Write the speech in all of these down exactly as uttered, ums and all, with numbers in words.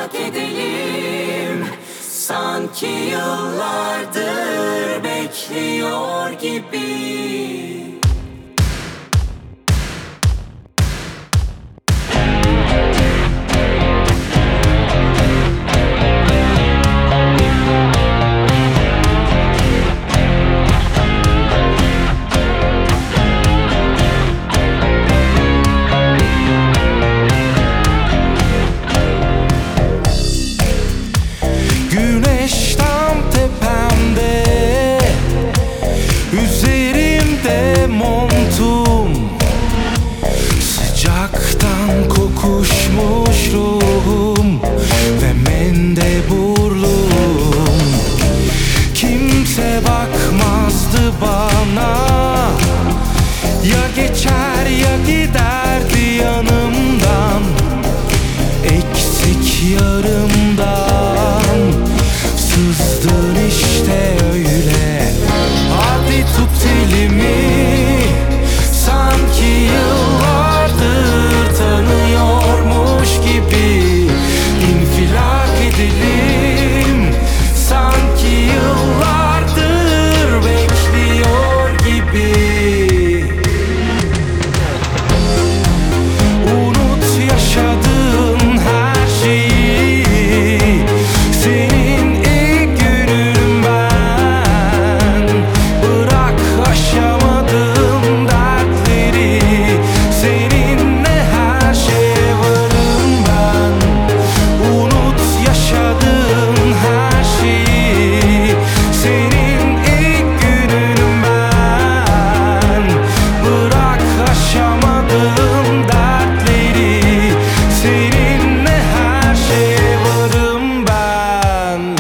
infilak edelim. Sanki yıllardır bekliyor gibi. Güneş tam tepemde, üzerimde montum, sıcaktan kokuşmuş ruhum ve mendeburluğum. Kimse bakmazdı bana, ya geçer ya giderdi yanımdan, eksik yarımdan. Sızdın işte öyle, hadi tut elimi, sanki yıllardır tanıyormuş gibi. İnfilak edelim, sanki yıllardır bekliyor gibi. Unut yaşadığın her şeyi, senin ilk günün ben. Bırak aşamadığım dertleri, seninle her şeye varım ben. Unut yaşadığın her şeyi, senin ilk günün ben. Bırak aşamadığım dertleri, seninle her şeye varım ben.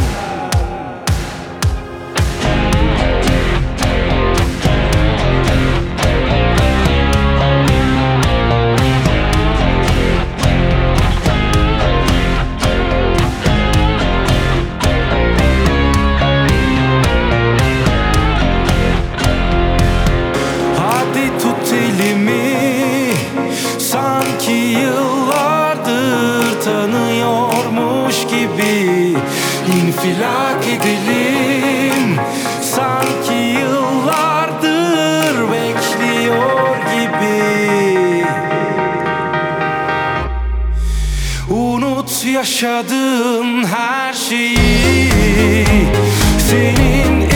Hadi tut elimi, sanki yıllardır tanıyormuş gibi. İnfilak edelim, sanki yıllardır bekliyor gibi. Unut yaşadığın her şeyi, senin